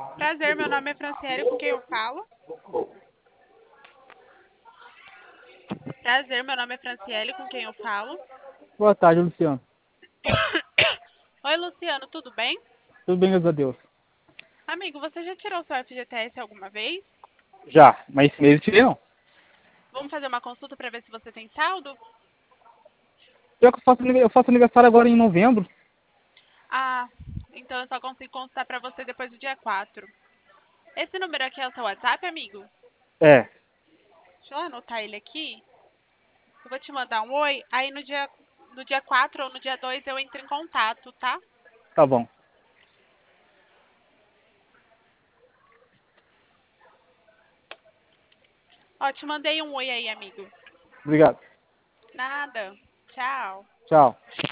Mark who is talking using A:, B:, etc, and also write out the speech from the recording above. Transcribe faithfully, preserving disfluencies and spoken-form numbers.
A: Prazer, meu nome é Franciele, com quem eu falo? Prazer, meu nome é Franciele, com quem eu falo?
B: Boa tarde, Luciano.
A: Oi, Luciano, tudo bem?
B: Tudo bem, graças a Deus.
A: Amigo, você já tirou seu F G T S alguma vez?
B: Já, mas esse mês eu tirei não.
A: Vamos fazer uma consulta para ver se você tem saldo?
B: Pior que eu faço, anive- eu faço aniversário agora em novembro.
A: Ah, então eu só consigo consultar para você depois do dia quatro. Esse número aqui é o seu WhatsApp, amigo?
B: É,
A: Deixa eu anotar ele aqui. Eu vou te mandar um oi, aí no dia, no dia quatro ou no dia dois eu entro em contato, tá?
B: tá bom.
A: Ó, te mandei um oi aí, amigo.
B: Obrigado.
A: Nada. Tchau.
B: Tchau.